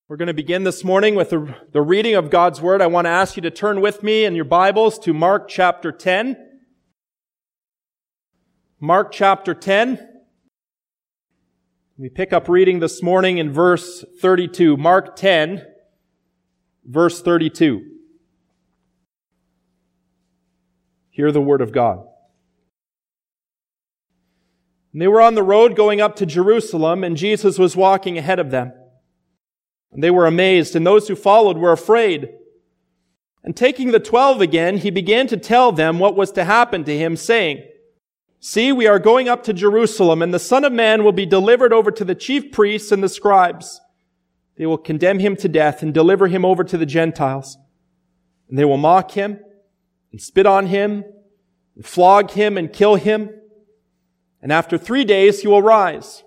We're going to begin this morning with the reading of God's Word. I want to ask you to turn with me in your Bibles to Mark chapter 10. Mark chapter 10. We pick up reading this morning in verse 32. Mark 10, verse 32. Hear the Word of God. And they were on the road going up to Jerusalem, and Jesus was walking ahead of them. And they were amazed, and those who followed were afraid. And taking the 12 again, he began to tell them what was to happen to him, saying, "See, we are going up to Jerusalem, and the Son of Man will be delivered over to the chief priests and the scribes. They will condemn him to death and deliver him over to the Gentiles. And they will mock him, and spit on him, and flog him, and kill him. And after 3 days he will rise."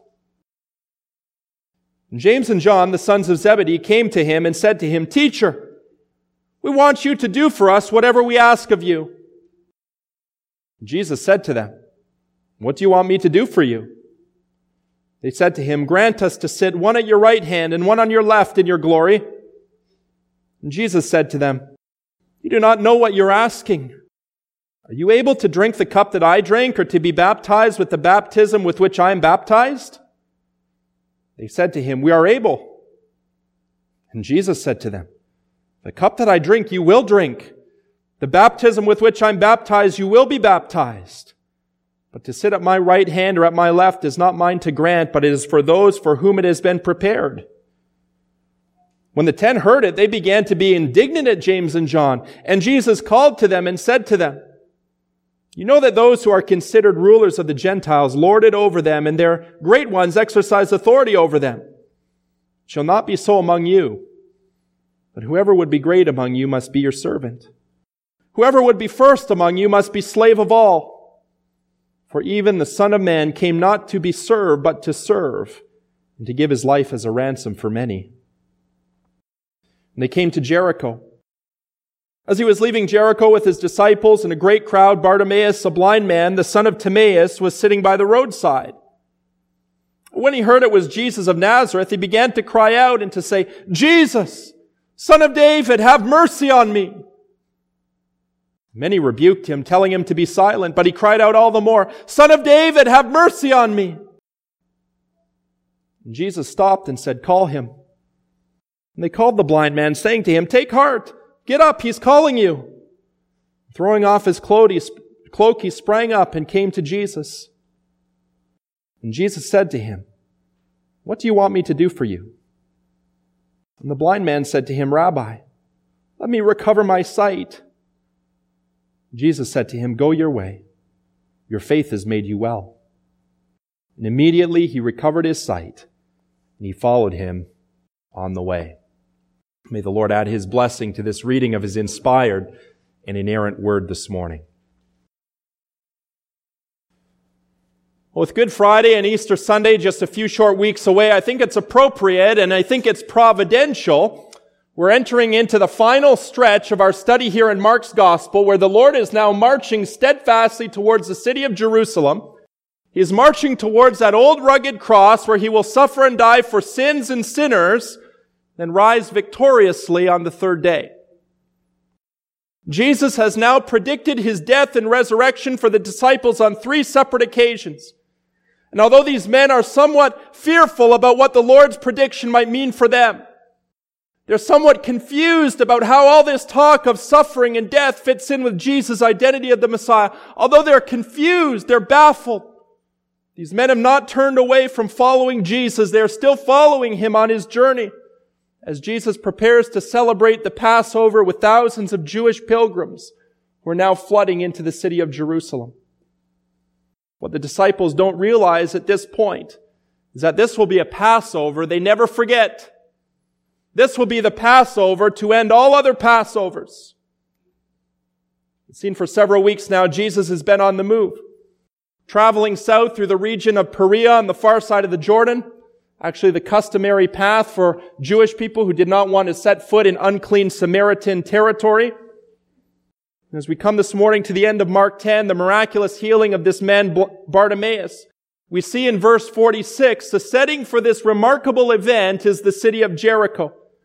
And James and John, the sons of Zebedee, came to him and said to him, "Teacher, we want you to do for us whatever we ask of you." And Jesus said to them, "What do you want me to do for you?" They said to him, "Grant us to sit one at your right hand and one on your left in your glory." And Jesus said to them, "You do not know what you're asking. Are you able to drink the cup that I drank, or to be baptized with the baptism with which I am baptized?" They said to him, "We are able." And Jesus said to them, "The cup that I drink you will drink. The baptism with which I'm baptized you will be baptized. But to sit at my right hand or at my left is not mine to grant, but it is for those for whom it has been prepared." When the 10 heard it, they began to be indignant at James and John. And Jesus called to them and said to them, "You know that those who are considered rulers of the Gentiles lord it over them, and their great ones exercise authority over them. It shall not be so among you. But whoever would be great among you must be your servant. Whoever would be first among you must be slave of all. For even the Son of Man came not to be served, but to serve, and to give his life as a ransom for many." And they came to Jericho. As he was leaving Jericho with his disciples and a great crowd, Bartimaeus, a blind man, the son of Timaeus, was sitting by the roadside. When he heard it was Jesus of Nazareth, he began to cry out and to say, "Jesus, Son of David, have mercy on me." Many rebuked him, telling him to be silent, but he cried out all the more, "Son of David, have mercy on me." And Jesus stopped and said, "Call him." And they called the blind man, saying to him, "Take heart, get up, he's calling you." Throwing off his cloak, he sprang up and came to Jesus. And Jesus said to him, "What do you want me to do for you?" And the blind man said to him, "Rabbi, let me recover my sight." Jesus said to him, "Go your way. Your faith has made you well." And immediately he recovered his sight, and he followed him on the way. May the Lord add His blessing to this reading of His inspired and inerrant Word this morning. Well, with Good Friday and Easter Sunday just a few short weeks away, I think it's appropriate and I think it's providential. We're entering into the final stretch of our study here in Mark's Gospel, where the Lord is now marching steadfastly towards the city of Jerusalem. He is marching towards that old rugged cross where He will suffer and die for sins and sinners, then rise victoriously on the third day. Jesus has now predicted His death and resurrection for the disciples on 3 separate occasions. And although these men are somewhat fearful about what the Lord's prediction might mean for them, they're somewhat confused about how all this talk of suffering and death fits in with Jesus' identity of the Messiah. Although they're confused, they're baffled. These men have not turned away from following Jesus. They're still following Him on His journey, as Jesus prepares to celebrate the Passover with thousands of Jewish pilgrims who are now flooding into the city of Jerusalem. What the disciples don't realize at this point is that this will be a Passover they never forget. This will be the Passover to end all other Passovers. It's seen for several weeks now, Jesus has been on the move, traveling south through the region of Perea on the far side of the Jordan, actually the customary path for Jewish people who did not want to set foot in unclean Samaritan territory. As we come this morning to the end of Mark 10, the miraculous healing of this man Bartimaeus, we see in verse 46, the setting for this remarkable event is the city of Jericho.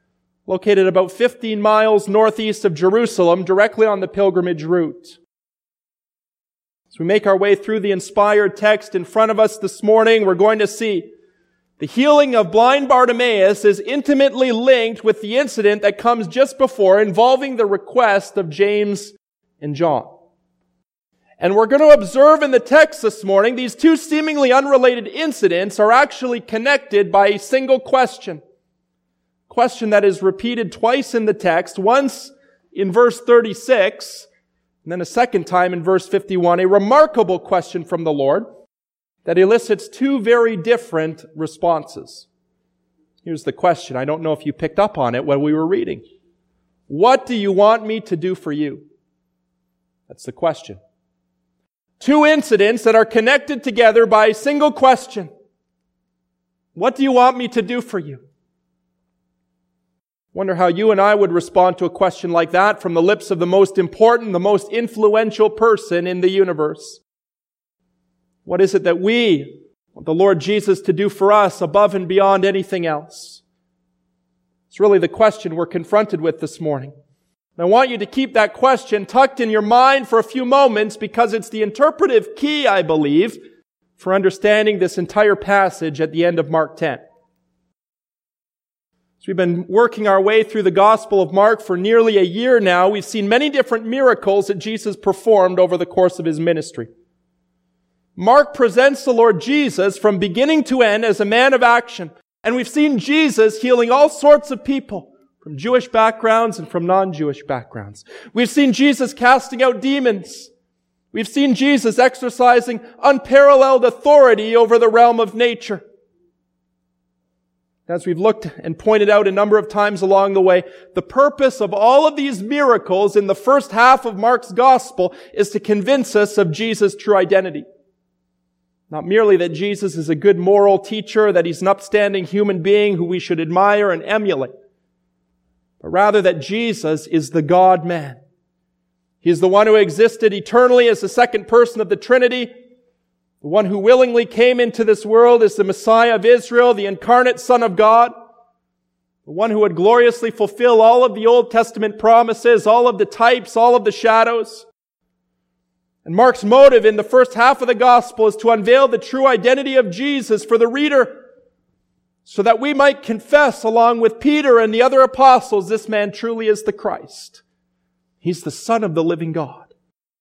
located about 15 miles northeast of Jerusalem, directly on the pilgrimage route. As we make our way through the inspired text in front of us this morning, we're going to see the healing of blind Bartimaeus is intimately linked with the incident that comes just before, involving the request of James and John. And we're going to observe in the text this morning, these two seemingly unrelated incidents are actually connected by a single question. Question that is repeated twice in the text, once in verse 36, and then a second time in verse 51, a remarkable question from the Lord that elicits two very different responses. Here's the question. I don't know if you picked up on it when we were reading. What do you want me to do for you? That's the question. Two incidents that are connected together by a single question. What do you want me to do for you? Wonder how you and I would respond to a question like that from the lips of the most important, the most influential person in the universe. What is it that we want the Lord Jesus to do for us above and beyond anything else? It's really the question we're confronted with this morning. And I want you to keep that question tucked in your mind for a few moments, because it's the interpretive key, I believe, for understanding this entire passage at the end of Mark 10. So we've been working our way through the Gospel of Mark for nearly a year now. We've seen many different miracles that Jesus performed over the course of his ministry. Mark presents the Lord Jesus from beginning to end as a man of action. And we've seen Jesus healing all sorts of people, from Jewish backgrounds and from non-Jewish backgrounds. We've seen Jesus casting out demons. We've seen Jesus exercising unparalleled authority over the realm of nature. As we've looked and pointed out a number of times along the way, the purpose of all of these miracles in the first half of Mark's gospel is to convince us of Jesus' true identity. Not merely that Jesus is a good moral teacher, that he's an upstanding human being who we should admire and emulate, but rather that Jesus is the God-man. He is the one who existed eternally as the second person of the Trinity, the one who willingly came into this world as the Messiah of Israel, the incarnate Son of God, the one who would gloriously fulfill all of the Old Testament promises, all of the types, all of the shadows. And Mark's motive in the first half of the gospel is to unveil the true identity of Jesus for the reader, so that we might confess along with Peter and the other apostles, this man truly is the Christ. He's the Son of the living God.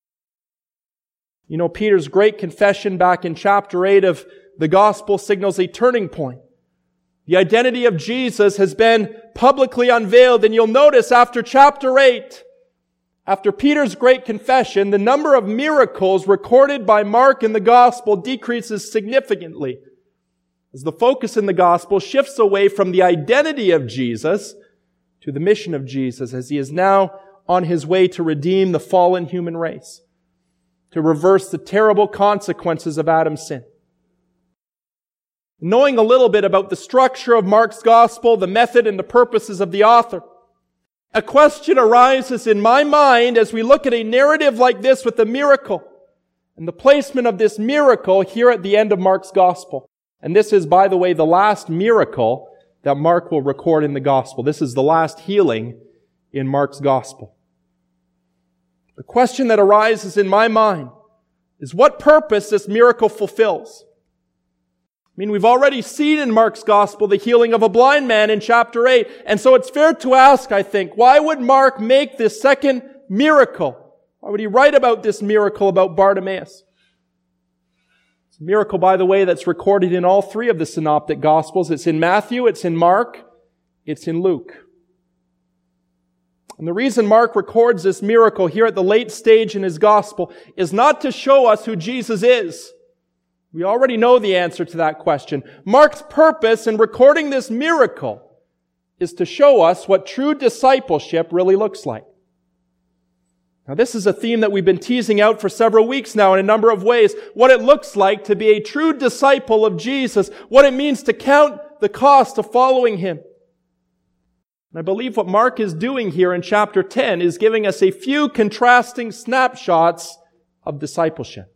You know, Peter's great confession back in chapter 8 of the gospel signals a turning point. The identity of Jesus has been publicly unveiled, and you'll notice after chapter 8, after Peter's great confession, the number of miracles recorded by Mark in the gospel decreases significantly, as the focus in the gospel shifts away from the identity of Jesus to the mission of Jesus, as he is now on his way to redeem the fallen human race, to reverse the terrible consequences of Adam's sin. Knowing a little bit about the structure of Mark's gospel, the method and the purposes of the author, a question arises in my mind as we look at a narrative like this with a miracle and the placement of this miracle here at the end of Mark's gospel. And this is, by the way, the last miracle that Mark will record in the gospel. This is the last healing in Mark's gospel. The question that arises in my mind is what purpose this miracle fulfills. I mean, we've already seen in Mark's gospel the healing of a blind man in chapter 8. And so it's fair to ask, I think, why would Mark make this second miracle? Why would he write about this miracle about Bartimaeus? It's a miracle, by the way, that's recorded in all three of the synoptic gospels. It's in Matthew, it's in Mark, it's in Luke. And the reason Mark records this miracle here at the late stage in his gospel is not to show us who Jesus is. We already know the answer to that question. Mark's purpose in recording this miracle is to show us what true discipleship really looks like. Now, this is a theme that we've been teasing out for several weeks now in a number of ways. What it looks like to be a true disciple of Jesus. What it means to count the cost of following him. And I believe what Mark is doing here in chapter 10 is giving us a few contrasting snapshots of discipleship.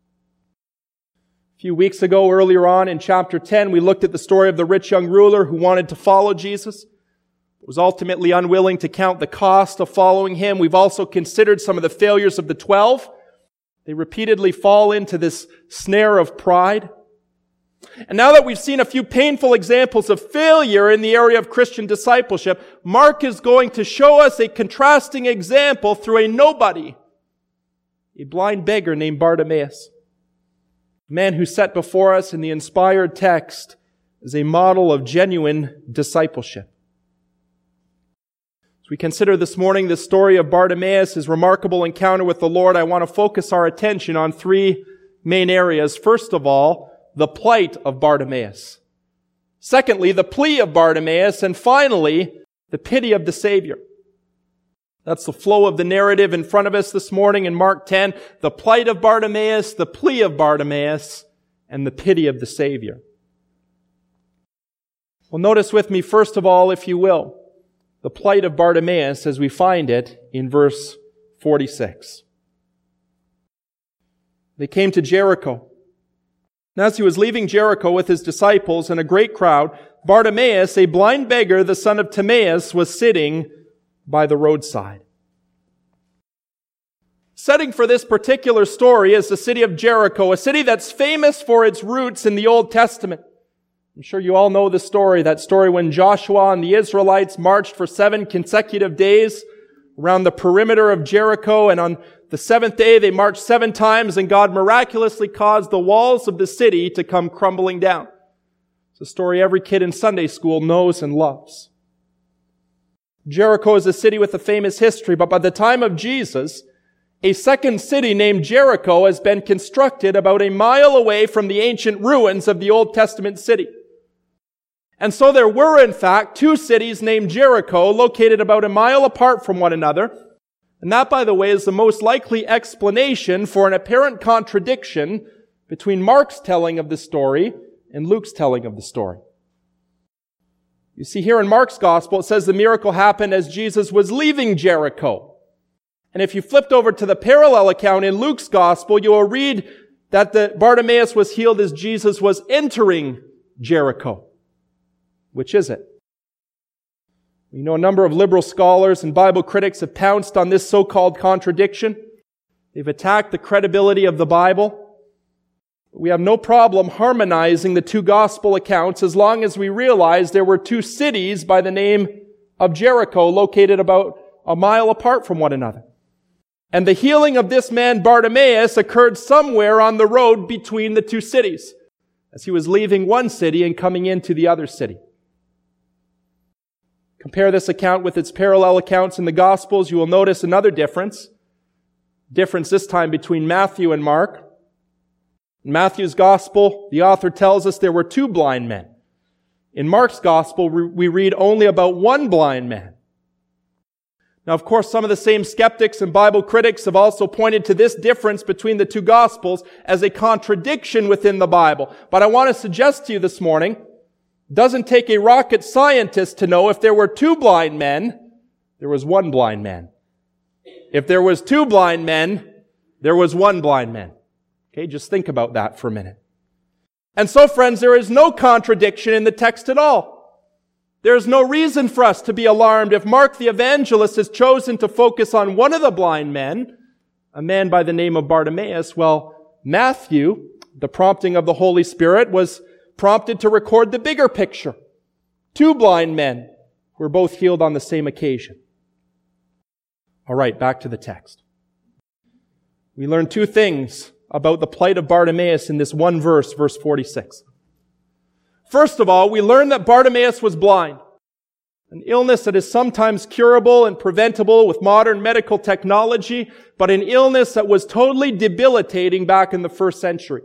A few weeks ago, earlier on in chapter 10, we looked at the story of the rich young ruler who wanted to follow Jesus. was ultimately unwilling to count the cost of following him. We've also considered some of the failures of the 12. They repeatedly fall into this snare of pride. And now that we've seen a few painful examples of failure in the area of Christian discipleship, Mark is going to show us a contrasting example through a nobody, a blind beggar named Bartimaeus, a man who set before us in the inspired text as a model of genuine discipleship. As we consider this morning the story of Bartimaeus, his remarkable encounter with the Lord, I want to focus our attention on three main areas. First of all, the plight of Bartimaeus. Secondly, the plea of Bartimaeus. And finally, the pity of the Savior. That's the flow of the narrative in front of us this morning in Mark 10. The plight of Bartimaeus, the plea of Bartimaeus, and the pity of the Savior. Well, notice with me, first of all, if you will, the plight of Bartimaeus as we find it in verse 46. They came to Jericho. And as he was leaving Jericho with his disciples and a great crowd, Bartimaeus, a blind beggar, the son of Timaeus, was sitting by the roadside. Setting for this particular story is the city of Jericho, a city that's famous for its roots in the Old Testament. I'm sure you all know the story, that story when Joshua and the Israelites marched for 7 consecutive days around the perimeter of Jericho, and on the 7th day they marched 7 times, and God miraculously caused the walls of the city to come crumbling down. It's a story every kid in Sunday school knows and loves. Jericho is a city with a famous history, but by the time of Jesus, a second city named Jericho has been constructed about a mile away from the ancient ruins of the Old Testament city. And so there were, in fact, 2 cities named Jericho located about a mile apart from one another. And that, by the way, is the most likely explanation for an apparent contradiction between Mark's telling of the story and Luke's telling of the story. You see, here in Mark's gospel, it says the miracle happened as Jesus was leaving Jericho. And if you flipped over to the parallel account in Luke's gospel, you will read that Bartimaeus was healed as Jesus was entering Jericho. Which is it? We know a number of liberal scholars and Bible critics have pounced on this so-called contradiction. They've attacked the credibility of the Bible. We have no problem harmonizing the 2 gospel accounts as long as we realize there were 2 cities by the name of Jericho located about a mile apart from one another. And the healing of this man Bartimaeus occurred somewhere on the road between the 2 cities, as he was leaving one city and coming into the other city. Compare this account with its parallel accounts in the Gospels. You will notice another difference. Difference this time between Matthew and Mark. In Matthew's Gospel, the author tells us there were 2 blind men. In Mark's Gospel, we read only about 1 blind man. Now, of course, some of the same skeptics and Bible critics have also pointed to this difference between the 2 Gospels as a contradiction within the Bible. But I want to suggest to you this morning, it doesn't take a rocket scientist to know if there were 2 blind men, there was 1 blind man. If there was 2 blind men, there was 1 blind man. Okay, just think about that for a minute. And so, friends, there is no contradiction in the text at all. There is no reason for us to be alarmed if Mark the evangelist has chosen to focus on one of the blind men, a man by the name of Bartimaeus. Well, Matthew, the prompting of the Holy Spirit, was prompted to record the bigger picture. 2 blind men who were both healed on the same occasion. All right, back to the text. We learn 2 things about the plight of Bartimaeus in this one verse, verse 46. First of all, we learn that Bartimaeus was blind, an illness that is sometimes curable and preventable with modern medical technology, but an illness that was totally debilitating back in the 1st century.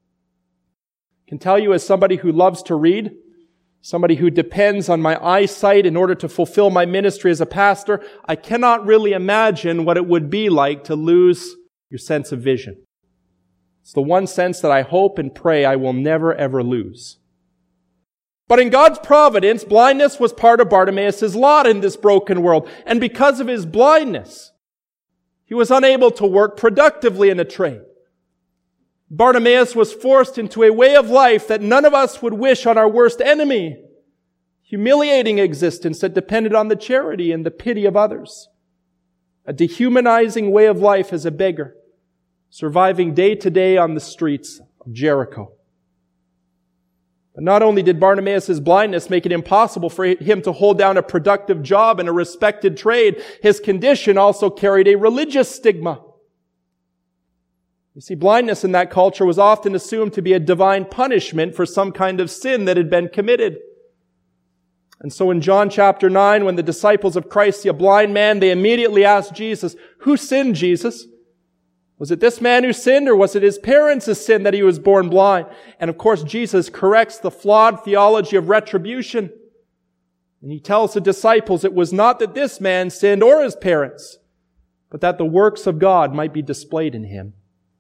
I can tell you as somebody who loves to read, somebody who depends on my eyesight in order to fulfill my ministry as a pastor, I cannot really imagine what it would be like to lose your sense of vision. It's the one sense that I hope and pray I will never ever lose. But in God's providence, blindness was part of Bartimaeus' lot in this broken world. And because of his blindness, he was unable to work productively in a trade. Bartimaeus was forced into a way of life that none of us would wish on our worst enemy. humiliating existence that depended on the charity and the pity of others. A dehumanizing way of life as a beggar, surviving day to day on the streets of Jericho. But not only did Bartimaeus' blindness make it impossible for him to hold down a productive job and a respected trade, his condition also carried a religious stigma. You see, blindness in that culture was often assumed to be a divine punishment for some kind of sin that had been committed. And so in John chapter 9, when the disciples of Christ see a blind man, they immediately ask Jesus, "Who sinned, Jesus? Was it this man who sinned, or was it his parents' sin that he was born blind?" And of course, Jesus corrects the flawed theology of retribution. And he tells the disciples it was not that this man sinned or his parents, but that the works of God might be displayed in him.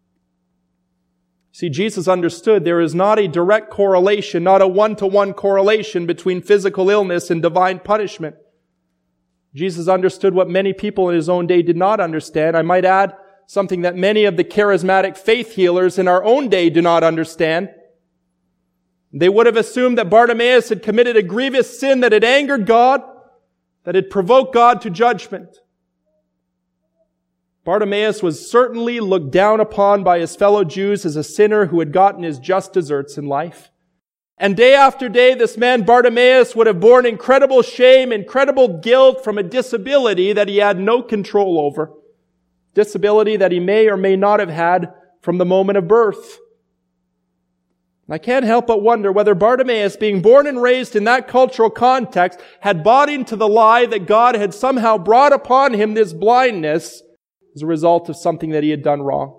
See, Jesus understood there is not a direct correlation, not a one-to-one correlation between physical illness and divine punishment. Jesus understood what many people in his own day did not understand. I might add something that many of the charismatic faith healers in our own day do not understand. They would have assumed that Bartimaeus had committed a grievous sin that had angered God, that had provoked God to judgment. Bartimaeus was certainly looked down upon by his fellow Jews as a sinner who had gotten his just deserts in life. And day after day, this man Bartimaeus would have borne incredible shame, incredible guilt from a disability that he had no control over. Disability that he may or may not have had from the moment of birth. I can't help but wonder whether Bartimaeus, being born and raised in that cultural context, had bought into the lie that God had somehow brought upon him this blindness as a result of something that he had done wrong.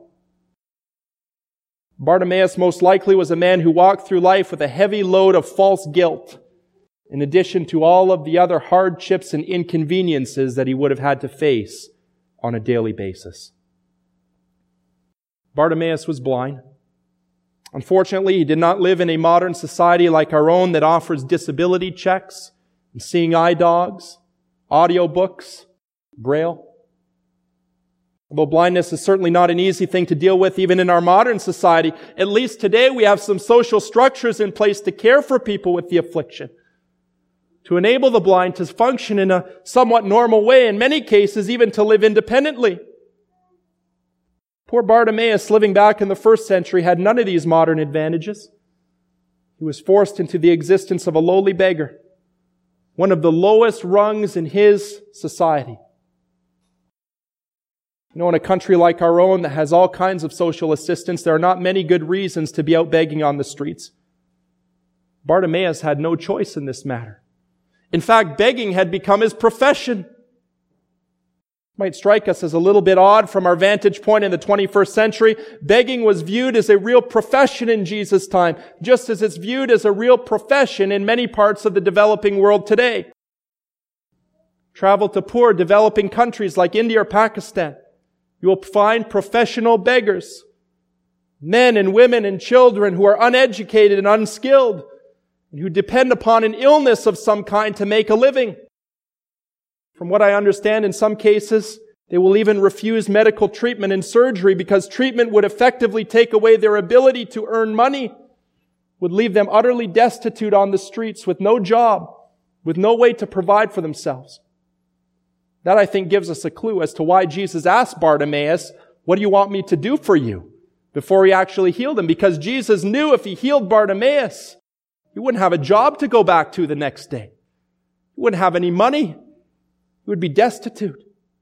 Bartimaeus most likely was a man who walked through life with a heavy load of false guilt, in addition to all of the other hardships and inconveniences that he would have had to face on a daily basis. Bartimaeus was blind. Unfortunately, he did not live in a modern society like our own that offers disability checks and seeing eye dogs, audiobooks, Braille. Although blindness is certainly not an easy thing to deal with even in our modern society, at least today we have some social structures in place to care for people with the affliction, to enable the blind to function in a somewhat normal way, in many cases even to live independently. Poor Bartimaeus, living back in the first century, had none of these modern advantages. He was forced into the existence of a lowly beggar, one of the lowest rungs in his society. You know, in a country like our own that has all kinds of social assistance, there are not many good reasons to be out begging on the streets. Bartimaeus had no choice in this matter. In fact, begging had become his profession. It might strike us as a little bit odd from our vantage point in the 21st century. Begging was viewed as a real profession in Jesus' time, just as it's viewed as a real profession in many parts of the developing world today. Travel to poor developing countries like India or Pakistan. You will find professional beggars, men and women and children who are uneducated and unskilled, and who depend upon an illness of some kind to make a living. From what I understand, in some cases, they will even refuse medical treatment and surgery because treatment would effectively take away their ability to earn money, would leave them utterly destitute on the streets with no job, with no way to provide for themselves. That, I think, gives us a clue as to why Jesus asked Bartimaeus, "What do you want me to do for you?" before he actually healed him. Because Jesus knew if he healed Bartimaeus, he wouldn't have a job to go back to the next day. He wouldn't have any money. He would be destitute.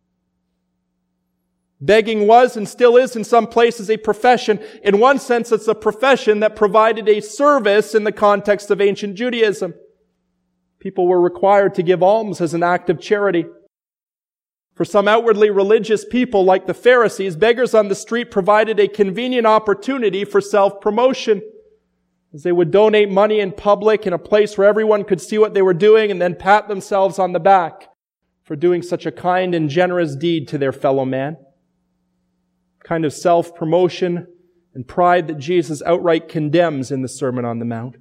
Begging was and still is in some places a profession. In one sense, it's a profession that provided a service in the context of ancient Judaism. People were required to give alms as an act of charity. For some outwardly religious people like the Pharisees, beggars on the street provided a convenient opportunity for self-promotion, as they would donate money in public in a place where everyone could see what they were doing and then pat themselves on the back for doing such a kind and generous deed to their fellow man. Kind of self-promotion and pride that Jesus outright condemns in the Sermon on the Mount.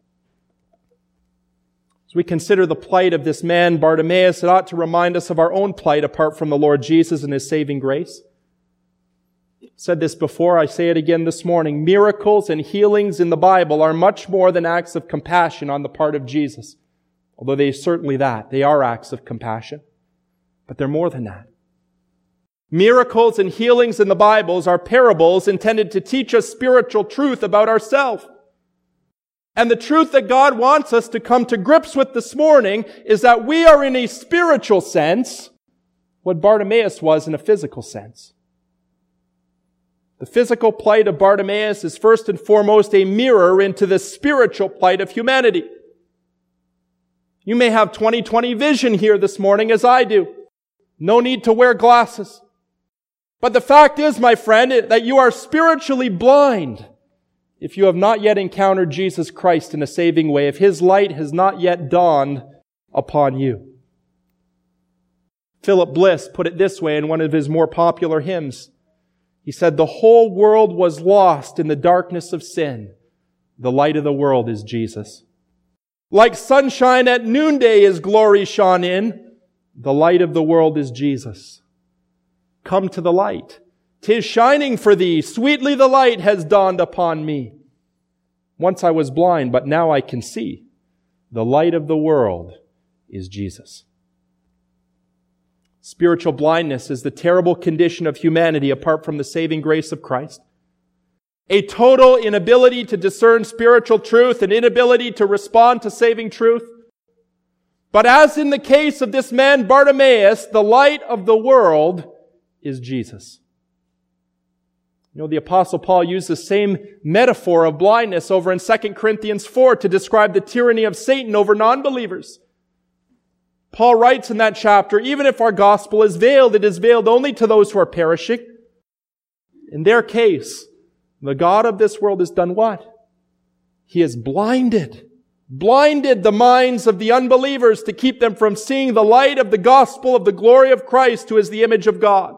As we consider the plight of this man, Bartimaeus, it ought to remind us of our own plight apart from the Lord Jesus and His saving grace. I've said this before, I say it again this morning. Miracles and healings in the Bible are much more than acts of compassion on the part of Jesus. Although they are acts of compassion. But they're more than that. Miracles and healings in the Bibles are parables intended to teach us spiritual truth about ourselves. And the truth that God wants us to come to grips with this morning is that we are in a spiritual sense what Bartimaeus was in a physical sense. The physical plight of Bartimaeus is first and foremost a mirror into the spiritual plight of humanity. You may have 20/20 vision here this morning as I do. No need to wear glasses. But the fact is, my friend, that you are spiritually blind if you have not yet encountered Jesus Christ in a saving way, if His light has not yet dawned upon you. Philip Bliss put it this way in one of his more popular hymns. He said, "The whole world was lost in the darkness of sin. The light of the world is Jesus. Like sunshine at noonday His glory shone in. The light of the world is Jesus. Come to the light. 'Tis shining for thee. Sweetly the light has dawned upon me. Once I was blind, but now I can see. The light of the world is Jesus." Spiritual blindness is the terrible condition of humanity apart from the saving grace of Christ. A total inability to discern spiritual truth, an inability to respond to saving truth. But as in the case of this man Bartimaeus, the light of the world is Jesus. You know, the Apostle Paul used the same metaphor of blindness over in 2 Corinthians 4 to describe the tyranny of Satan over non-believers. Paul writes in that chapter, even if our gospel is veiled, it is veiled only to those who are perishing. In their case, the God of this world has done what? He has blinded the minds of the unbelievers to keep them from seeing the light of the gospel of the glory of Christ, who is the image of God.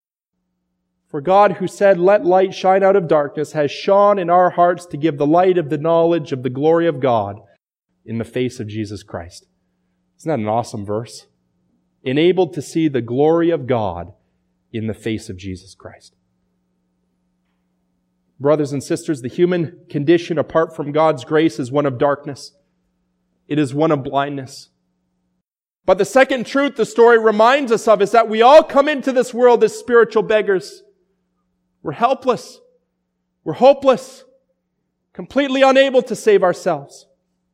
For God, who said, "Let light shine out of darkness," has shone in our hearts to give the light of the knowledge of the glory of God in the face of Jesus Christ. Isn't that an awesome verse? Enabled to see the glory of God in the face of Jesus Christ. Brothers and sisters, the human condition apart from God's grace is one of darkness. It is one of blindness. But the second truth the story reminds us of is that we all come into this world as spiritual beggars. We're helpless. We're hopeless. Completely unable to save ourselves.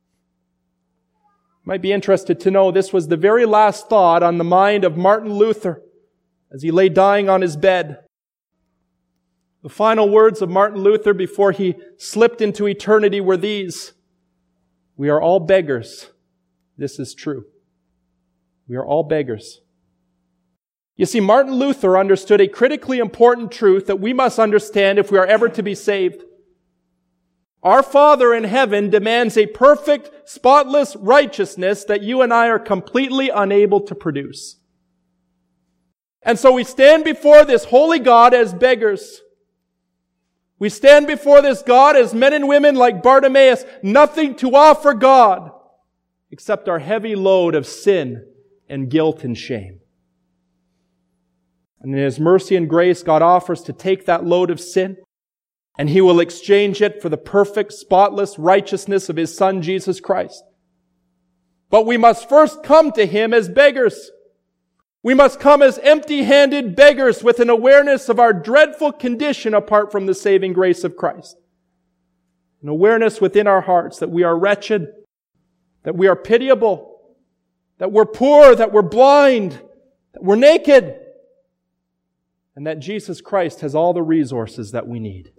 You might be interested to know this was the very last thought on the mind of Martin Luther as he lay dying on his bed. The final words of Martin Luther before he slipped into eternity were these: "We are all beggars. This is true. We are all beggars." You see, Martin Luther understood a critically important truth that we must understand if we are ever to be saved. Our Father in heaven demands a perfect, spotless righteousness that you and I are completely unable to produce. And so we stand before this holy God as beggars. We stand before this God as men and women like Bartimaeus, nothing to offer God except our heavy load of sin and guilt and shame. And in His mercy and grace, God offers to take that load of sin, and He will exchange it for the perfect, spotless righteousness of His Son, Jesus Christ. But we must first come to Him as beggars. We must come as empty-handed beggars with an awareness of our dreadful condition apart from the saving grace of Christ. An awareness within our hearts that we are wretched, that we are pitiable, that we're poor, that we're blind, that we're naked, and that Jesus Christ has all the resources that we need.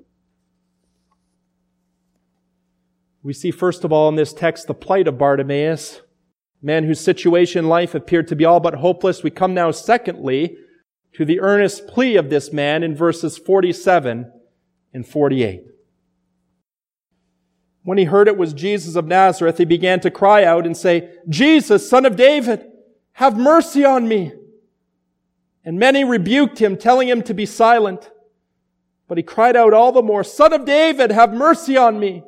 We see first of all in this text the plight of Bartimaeus, a man whose situation in life appeared to be all but hopeless. We come now secondly to the earnest plea of this man in verses 47 and 48. When he heard it was Jesus of Nazareth, he began to cry out and say, "Jesus, Son of David, have mercy on me." And many rebuked him, telling him to be silent. But he cried out all the more, "Son of David, have mercy on me."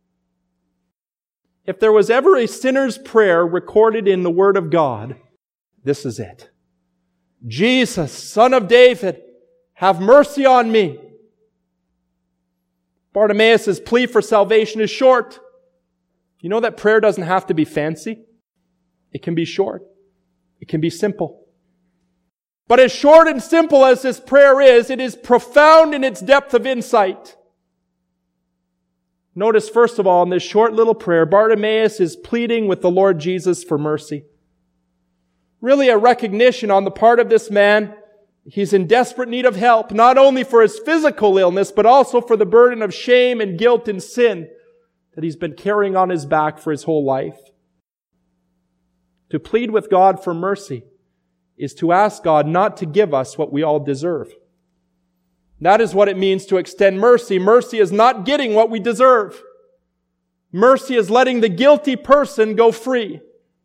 If there was ever a sinner's prayer recorded in the Word of God, this is it. "Jesus, Son of David, have mercy on me." Bartimaeus' plea for salvation is short. You know that prayer doesn't have to be fancy. It can be short. It can be simple. But as short and simple as this prayer is, it is profound in its depth of insight. Notice, first of all, in this short little prayer, Bartimaeus is pleading with the Lord Jesus for mercy. Really a recognition on the part of this man. He's in desperate need of help, not only for his physical illness, but also for the burden of shame and guilt and sin that he's been carrying on his back for his whole life. To plead with God for mercy is to ask God not to give us what we all deserve. That is what it means to extend mercy. Mercy is not getting what we deserve. Mercy is letting the guilty person go free.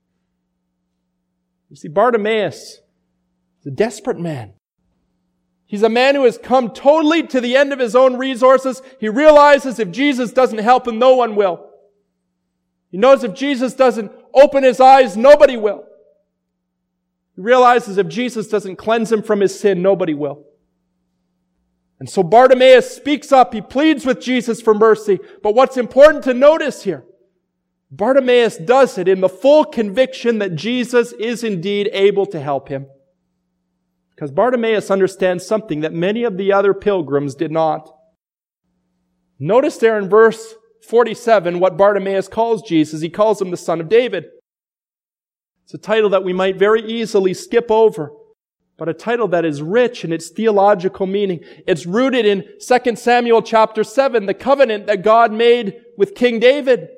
You see, Bartimaeus is a desperate man. He's a man who has come totally to the end of his own resources. He realizes if Jesus doesn't help him, no one will. He knows if Jesus doesn't open his eyes, nobody will. He realizes if Jesus doesn't cleanse him from his sin, nobody will. And so Bartimaeus speaks up. He pleads with Jesus for mercy. But what's important to notice here, Bartimaeus does it in the full conviction that Jesus is indeed able to help him. Because Bartimaeus understands something that many of the other pilgrims did not. Notice there in verse 47 what Bartimaeus calls Jesus. He calls him the Son of David. It's a title that we might very easily skip over, but a title that is rich in its theological meaning. It's rooted in 2 Samuel chapter 7, the covenant that God made with King David.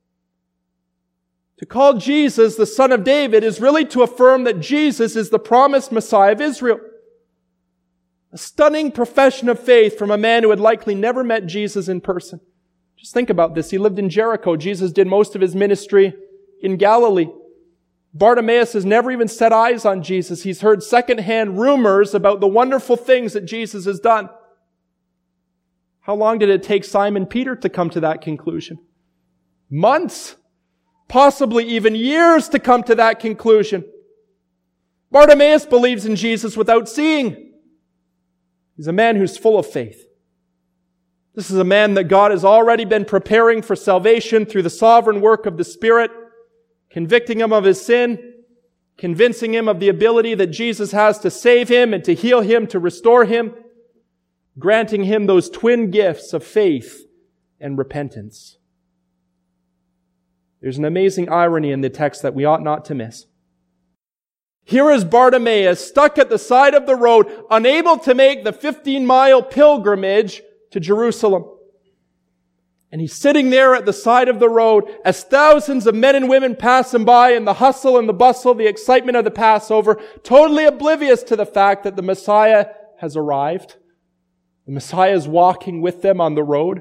To call Jesus the Son of David is really to affirm that Jesus is the promised Messiah of Israel. A stunning profession of faith from a man who had likely never met Jesus in person. Just think about this. He lived in Jericho. Jesus did most of his ministry in Galilee. Bartimaeus has never even set eyes on Jesus. He's heard secondhand rumors about the wonderful things that Jesus has done. How long did it take Simon Peter to come to that conclusion? Months. Possibly even years to come to that conclusion. Bartimaeus believes in Jesus without seeing. He's a man who's full of faith. This is a man that God has already been preparing for salvation through the sovereign work of the Spirit, convicting him of his sin, convincing him of the ability that Jesus has to save him and to heal him, to restore him, granting him those twin gifts of faith and repentance. There's an amazing irony in the text that we ought not to miss. Here is Bartimaeus stuck at the side of the road, unable to make the 15-mile pilgrimage to Jerusalem. And he's sitting there at the side of the road as thousands of men and women pass him by in the hustle and the bustle, the excitement of the Passover, totally oblivious to the fact that the Messiah has arrived. The Messiah is walking with them on the road.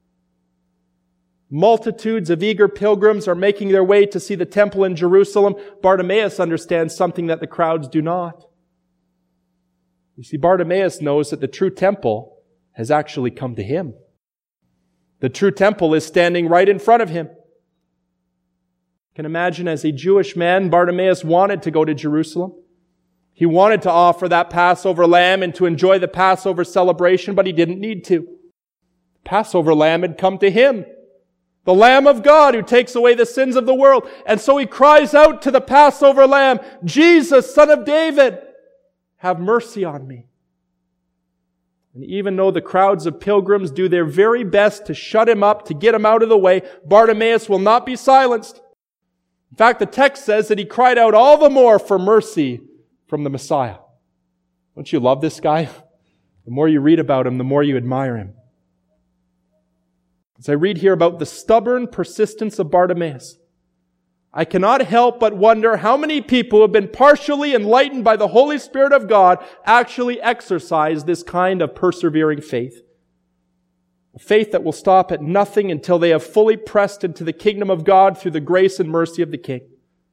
Multitudes of eager pilgrims are making their way to see the temple in Jerusalem. Bartimaeus understands something that the crowds do not. You see, Bartimaeus knows that the true temple has actually come to him. The true temple is standing right in front of him. You can imagine as a Jewish man, Bartimaeus wanted to go to Jerusalem. He wanted to offer that Passover lamb and to enjoy the Passover celebration, but he didn't need to. The Passover lamb had come to him. The Lamb of God who takes away the sins of the world. And so he cries out to the Passover lamb, Jesus, Son of David, have mercy on me. And even though the crowds of pilgrims do their very best to shut him up, to get him out of the way, Bartimaeus will not be silenced. In fact, the text says that he cried out all the more for mercy from the Messiah. Don't you love this guy? The more you read about him, the more you admire him. As I read here about the stubborn persistence of Bartimaeus, I cannot help but wonder how many people who have been partially enlightened by the Holy Spirit of God actually exercise this kind of persevering faith. A faith that will stop at nothing until they have fully pressed into the kingdom of God through the grace and mercy of the King.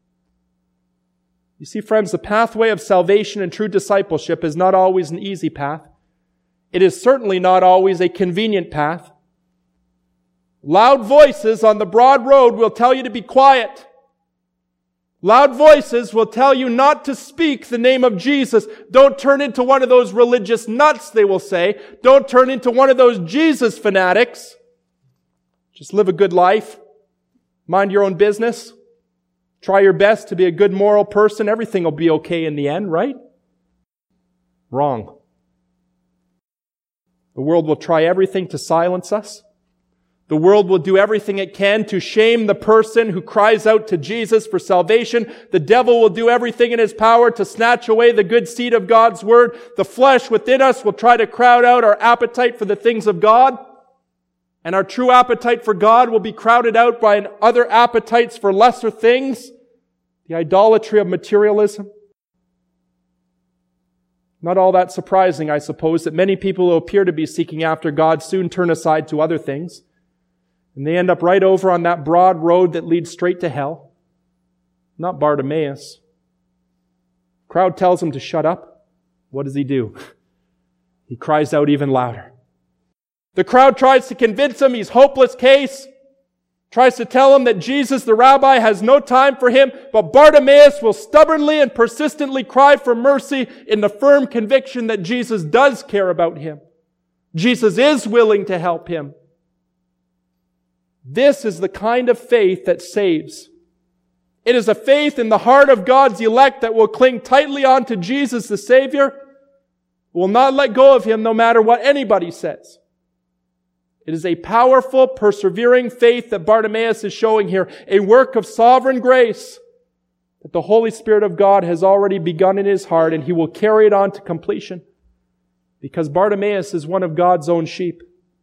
You see, friends, the pathway of salvation and true discipleship is not always an easy path. It is certainly not always a convenient path. Loud voices on the broad road will tell you to be quiet. Loud voices will tell you not to speak the name of Jesus. Don't turn into one of those religious nuts, they will say. Don't turn into one of those Jesus fanatics. Just live a good life. Mind your own business. Try your best to be a good moral person. Everything will be okay in the end, right? Wrong. The world will try everything to silence us. The world will do everything it can to shame the person who cries out to Jesus for salvation. The devil will do everything in his power to snatch away the good seed of God's word. The flesh within us will try to crowd out our appetite for the things of God. And our true appetite for God will be crowded out by other appetites for lesser things. The idolatry of materialism. Not all that surprising, I suppose, that many people who appear to be seeking after God soon turn aside to other things. And they end up right over on that broad road that leads straight to hell. Not Bartimaeus. Crowd tells him to shut up. What does he do? He cries out even louder. The crowd tries to convince him he's hopeless case. Tries to tell him that Jesus, the rabbi, has no time for him. But Bartimaeus will stubbornly and persistently cry for mercy in the firm conviction that Jesus does care about him. Jesus is willing to help him. This is the kind of faith that saves. It is a faith in the heart of God's elect that will cling tightly onto Jesus the Savior, will not let go of him no matter what anybody says. It is a powerful, persevering faith that Bartimaeus is showing here, a work of sovereign grace that the Holy Spirit of God has already begun in his heart, and he will carry it on to completion because Bartimaeus is one of God's own sheep.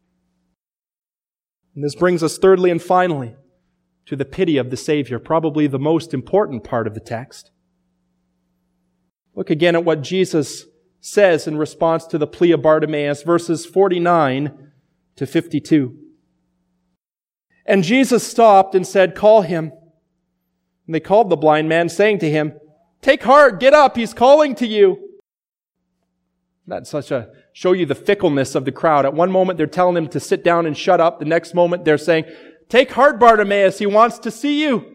And this brings us thirdly and finally to the pity of the Savior, probably the most important part of the text. Look again at what Jesus says in response to the plea of Bartimaeus, verses 49 to 52. And Jesus stopped and said, "Call him." And they called the blind man, saying to him, "Take heart, get up, he's calling to you." That's show you the fickleness of the crowd. At one moment they're telling him to sit down and shut up. The next moment they're saying, "Take heart, Bartimaeus, he wants to see you."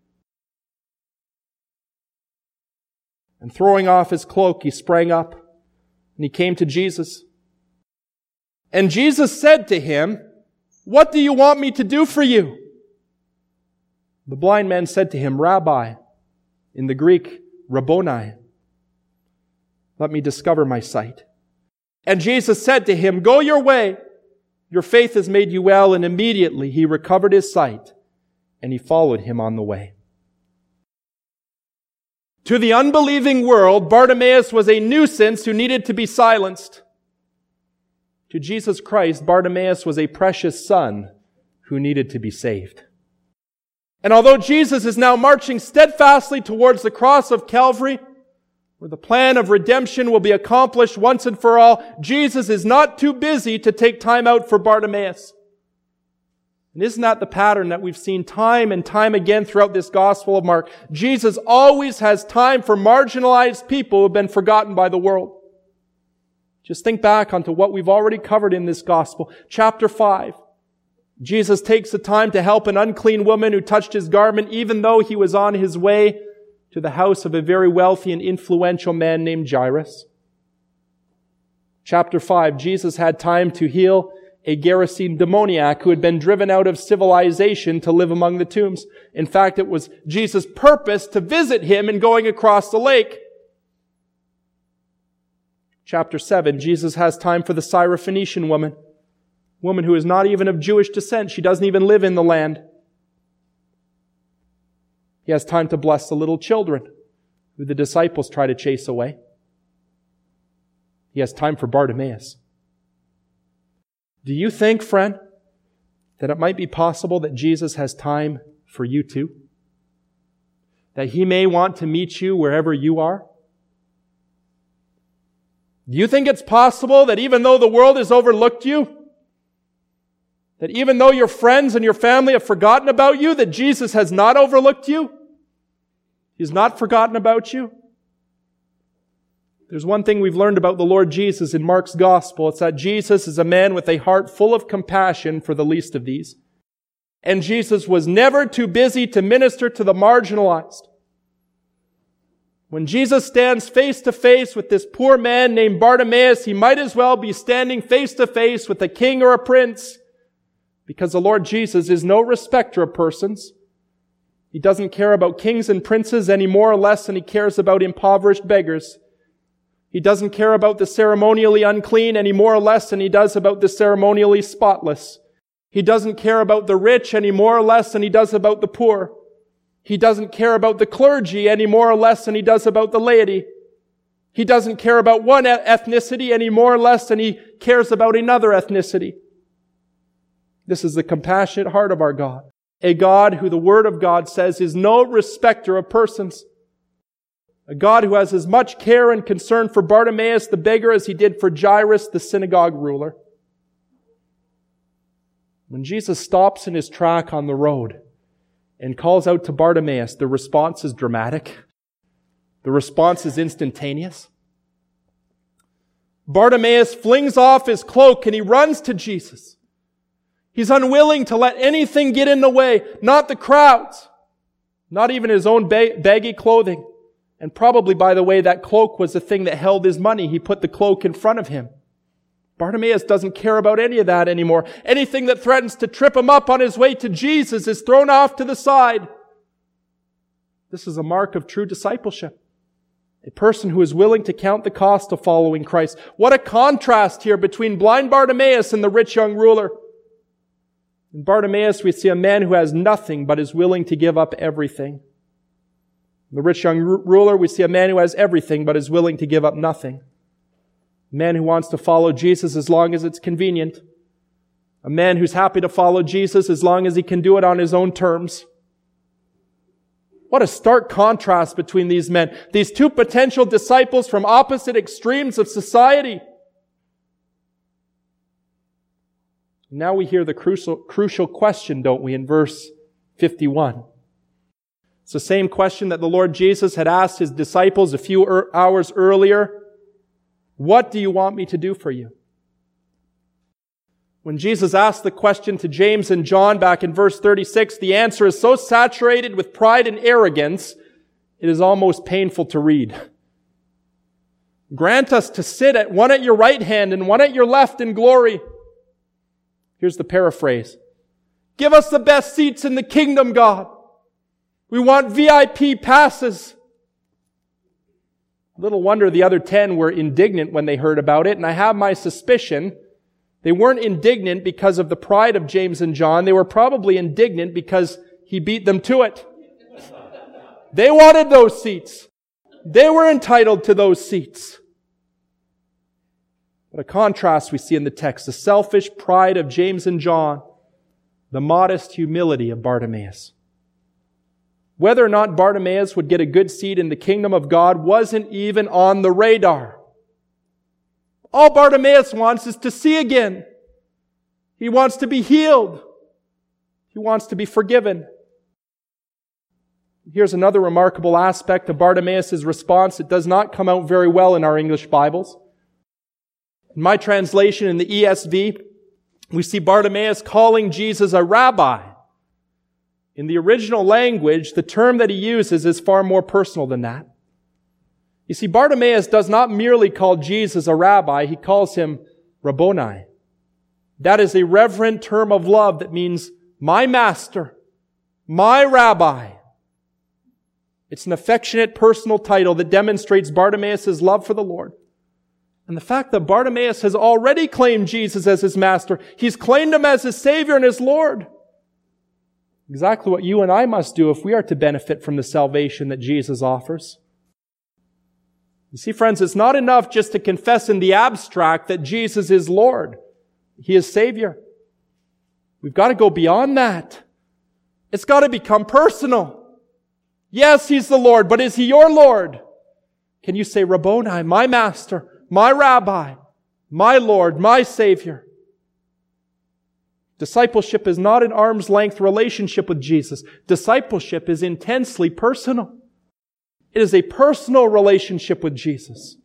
And throwing off his cloak, he sprang up and he came to Jesus. And Jesus said to him, "What do you want me to do for you?" The blind man said to him, "Rabbi," in the Greek, Rabboni, "let me discover my sight." And Jesus said to him, "Go your way. Your faith has made you well." And immediately he recovered his sight and he followed him on the way. To the unbelieving world, Bartimaeus was a nuisance who needed to be silenced. To Jesus Christ, Bartimaeus was a precious son who needed to be saved. And although Jesus is now marching steadfastly towards the cross of Calvary, where the plan of redemption will be accomplished once and for all, Jesus is not too busy to take time out for Bartimaeus. And isn't that the pattern that we've seen time and time again throughout this Gospel of Mark? Jesus always has time for marginalized people who have been forgotten by the world. Just think back onto what we've already covered in this Gospel. Chapter 5. Jesus takes the time to help an unclean woman who touched his garment even though he was on his way to the house of a very wealthy and influential man named Jairus. Chapter 5, Jesus had time to heal a Gerasene demoniac who had been driven out of civilization to live among the tombs. In fact, it was Jesus' purpose to visit him in going across the lake. Chapter 7, Jesus has time for the Syrophoenician woman who is not even of Jewish descent. She doesn't even live in the land. He has time to bless the little children who the disciples try to chase away. He has time for Bartimaeus. Do you think, friend, that it might be possible that Jesus has time for you too? That he may want to meet you wherever you are? Do you think it's possible that even though the world has overlooked you, that even though your friends and your family have forgotten about you, that Jesus has not overlooked you? He's not forgotten about you? There's one thing we've learned about the Lord Jesus in Mark's Gospel. It's that Jesus is a man with a heart full of compassion for the least of these. And Jesus was never too busy to minister to the marginalized. When Jesus stands face to face with this poor man named Bartimaeus, he might as well be standing face to face with a king or a prince, because the Lord Jesus is no respecter of persons. He doesn't care about kings and princes any more or less than he cares about impoverished beggars. He doesn't care about the ceremonially unclean any more or less than he does about the ceremonially spotless. He doesn't care about the rich any more or less than he does about the poor. He doesn't care about the clergy any more or less than he does about the laity. He doesn't care about one ethnicity any more or less than he cares about another ethnicity. This is the compassionate heart of our God. A God who the Word of God says is no respecter of persons. A God who has as much care and concern for Bartimaeus the beggar as he did for Jairus the synagogue ruler. When Jesus stops in his track on the road and calls out to Bartimaeus, the response is dramatic. The response is instantaneous. Bartimaeus flings off his cloak and he runs to Jesus. He's unwilling to let anything get in the way, not the crowds, not even his own baggy clothing. And probably, by the way, that cloak was the thing that held his money. He put the cloak in front of him. Bartimaeus doesn't care about any of that anymore. Anything that threatens to trip him up on his way to Jesus is thrown off to the side. This is a mark of true discipleship. A person who is willing to count the cost of following Christ. What a contrast here between blind Bartimaeus and the rich young ruler. In Bartimaeus, we see a man who has nothing but is willing to give up everything. In the rich young ruler, we see a man who has everything but is willing to give up nothing. A man who wants to follow Jesus as long as it's convenient. A man who's happy to follow Jesus as long as he can do it on his own terms. What a stark contrast between these men. These two potential disciples from opposite extremes of society. Now we hear the crucial question, don't we, in verse 51. It's the same question that the Lord Jesus had asked his disciples a few hours earlier. What do you want me to do for you? When Jesus asked the question to James and John back in verse 36, the answer is so saturated with pride and arrogance, it is almost painful to read. Grant us to sit at one at your right hand and one at your left in glory. Here's the paraphrase. Give us the best seats in the kingdom, God. We want VIP passes. Little wonder the other 10 were indignant when they heard about it, and I have my suspicion they weren't indignant because of the pride of James and John. They were probably indignant because he beat them to it. They wanted those seats. They were entitled to those seats. What a contrast we see in the text. The selfish pride of James and John. The modest humility of Bartimaeus. Whether or not Bartimaeus would get a good seat in the kingdom of God wasn't even on the radar. All Bartimaeus wants is to see again. He wants to be healed. He wants to be forgiven. Here's another remarkable aspect of Bartimaeus' response. It does not come out very well in our English Bibles. In my translation in the ESV, we see Bartimaeus calling Jesus a rabbi. In the original language, the term that he uses is far more personal than that. You see, Bartimaeus does not merely call Jesus a rabbi, he calls him Rabboni. That is a reverent term of love that means my master, my rabbi. It's an affectionate personal title that demonstrates Bartimaeus' love for the Lord. And the fact that Bartimaeus has already claimed Jesus as his master, he's claimed him as his Savior and his Lord. Exactly what you and I must do if we are to benefit from the salvation that Jesus offers. You see, friends, it's not enough just to confess in the abstract that Jesus is Lord. He is Savior. We've got to go beyond that. It's got to become personal. Yes, He's the Lord, but is He your Lord? Can you say, Rabboni, my master, my rabbi, my Lord, my Savior? Discipleship is not an arm's length relationship with Jesus. Discipleship is intensely personal. It is a personal relationship with Jesus.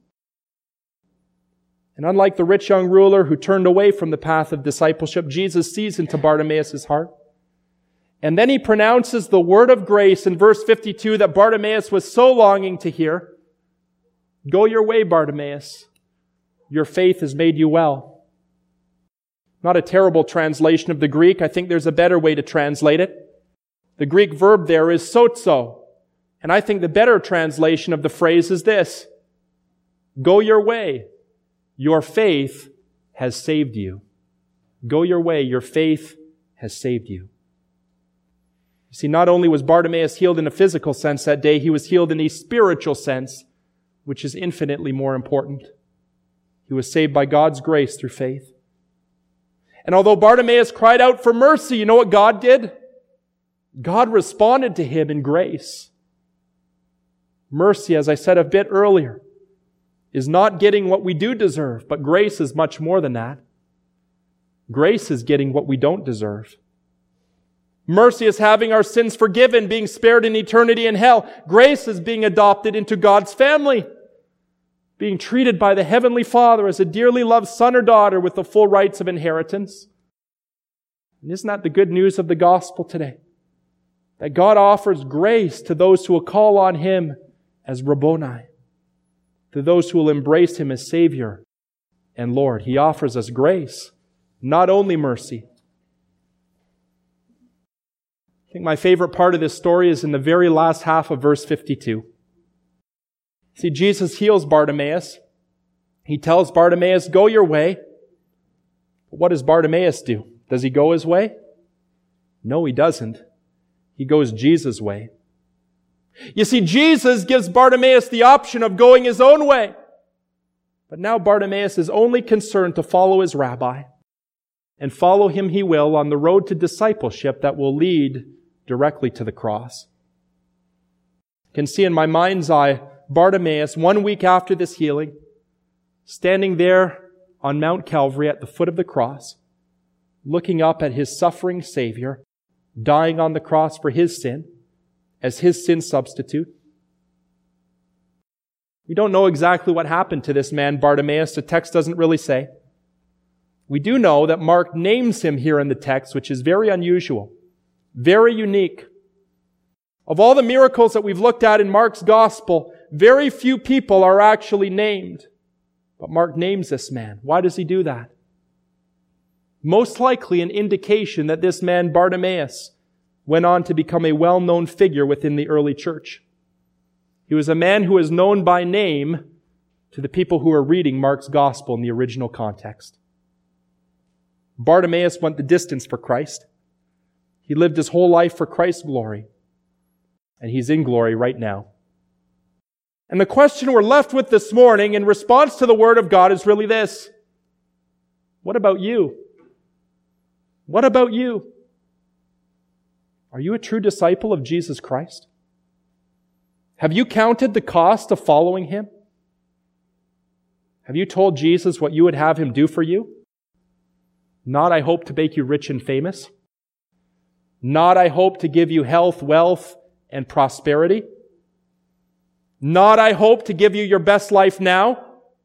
And unlike the rich young ruler who turned away from the path of discipleship, Jesus sees into Bartimaeus' heart. And then He pronounces the word of grace in verse 52 that Bartimaeus was so longing to hear. Go your way, Bartimaeus. Your faith has made you well. Not a terrible translation of the Greek. I think there's a better way to translate it. The Greek verb there is sozo. And I think the better translation of the phrase is this: go your way. Your faith has saved you. Go your way. Your faith has saved you. You see, not only was Bartimaeus healed in a physical sense that day, he was healed in a spiritual sense, which is infinitely more important. He was saved by God's grace through faith. And although Bartimaeus cried out for mercy, you know what God did? God responded to him in grace. Mercy, as I said a bit earlier, is not getting what we do deserve, but grace is much more than that. Grace is getting what we don't deserve. Mercy is having our sins forgiven, being spared in eternity in hell. Grace is being adopted into God's family, being treated by the Heavenly Father as a dearly loved son or daughter with the full rights of inheritance. And isn't that the good news of the gospel today? That God offers grace to those who will call on Him as Rabboni, to those who will embrace Him as Savior and Lord. He offers us grace, not only mercy. I think my favorite part of this story is in the very last half of verse 52. See, Jesus heals Bartimaeus. He tells Bartimaeus, go your way. But what does Bartimaeus do? Does he go his way? No, he doesn't. He goes Jesus' way. You see, Jesus gives Bartimaeus the option of going his own way. But now Bartimaeus is only concerned to follow his rabbi. And follow him he will on the road to discipleship that will lead directly to the cross. I can see in my mind's eye Bartimaeus, 1 week after this healing, standing there on Mount Calvary at the foot of the cross, looking up at his suffering Savior, dying on the cross for his sin, as his sin substitute. We don't know exactly what happened to this man, Bartimaeus. The text doesn't really say. We do know that Mark names him here in the text, which is very unusual, very unique. Of all the miracles that we've looked at in Mark's gospel, very few people are actually named. But Mark names this man. Why does he do that? Most likely an indication that this man, Bartimaeus, went on to become a well-known figure within the early church. He was a man who was known by name to the people who are reading Mark's gospel in the original context. Bartimaeus went the distance for Christ. He lived his whole life for Christ's glory. And he's in glory right now. And the question we're left with this morning in response to the Word of God is really this: what about you? What about you? Are you a true disciple of Jesus Christ? Have you counted the cost of following Him? Have you told Jesus what you would have Him do for you? Not, I hope to make you rich and famous. Not, I hope to give you health, wealth, and prosperity. Not, I hope to give you your best life now,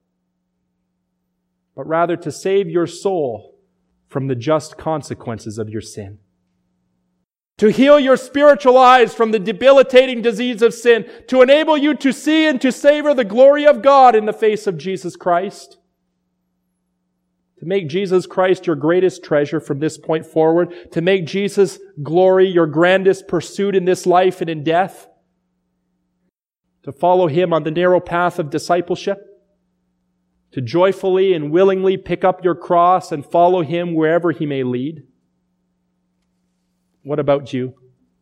but rather to save your soul from the just consequences of your sin. To heal your spiritual eyes from the debilitating disease of sin. To enable you to see and to savor the glory of God in the face of Jesus Christ. To make Jesus Christ your greatest treasure from this point forward. To make Jesus' glory your grandest pursuit in this life and in death. To follow Him on the narrow path of discipleship. To joyfully and willingly pick up your cross and follow Him wherever He may lead. What about you?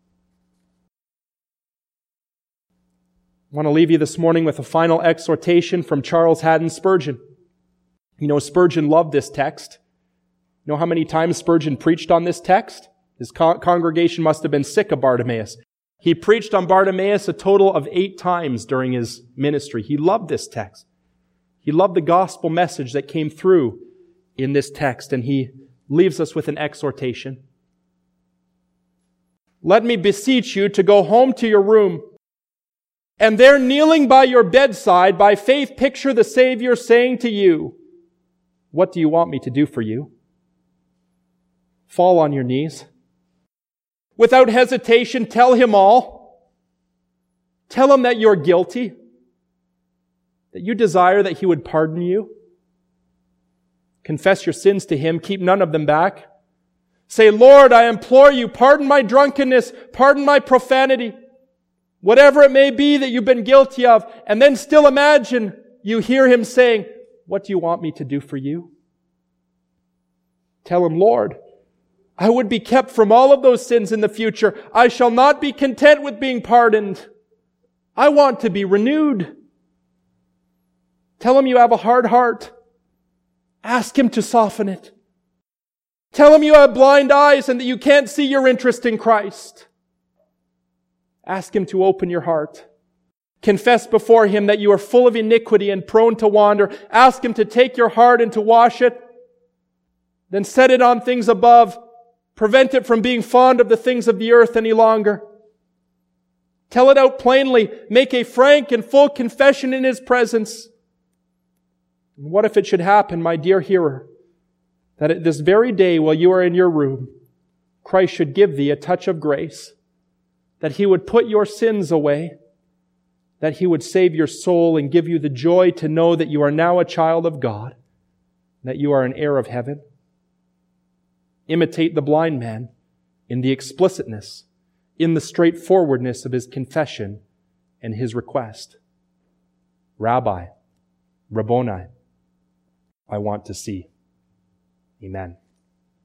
I want to leave you this morning with a final exhortation from Charles Haddon Spurgeon. You know, Spurgeon loved this text. You know how many times Spurgeon preached on this text? His congregation must have been sick of Bartimaeus. He preached on Bartimaeus a total of 8 times during his ministry. He loved this text. He loved the gospel message that came through in this text, and he leaves us with an exhortation. Let me beseech you to go home to your room, and there kneeling by your bedside, by faith picture the Savior saying to you, what do you want me to do for you? Fall on your knees. Without hesitation, tell Him all. Tell Him that you're guilty, that you desire that He would pardon you. Confess your sins to Him, keep none of them back. Say, Lord, I implore you, pardon my drunkenness, pardon my profanity, whatever it may be that you've been guilty of. And then still imagine you hear Him saying, what do you want me to do for you? Tell Him, Lord, I would be kept from all of those sins in the future. I shall not be content with being pardoned. I want to be renewed. Tell Him you have a hard heart. Ask Him to soften it. Tell Him you have blind eyes and that you can't see your interest in Christ. Ask Him to open your heart. Confess before Him that you are full of iniquity and prone to wander. Ask Him to take your heart and to wash it. Then set it on things above. Prevent it from being fond of the things of the earth any longer. Tell it out plainly. Make a frank and full confession in His presence. And what if it should happen, my dear hearer, that at this very day while you are in your room, Christ should give thee a touch of grace, that He would put your sins away, that He would save your soul and give you the joy to know that you are now a child of God, that you are an heir of heaven. Imitate the blind man in the explicitness, in the straightforwardness of his confession and his request. Rabbi, Rabboni, I want to see. Amen.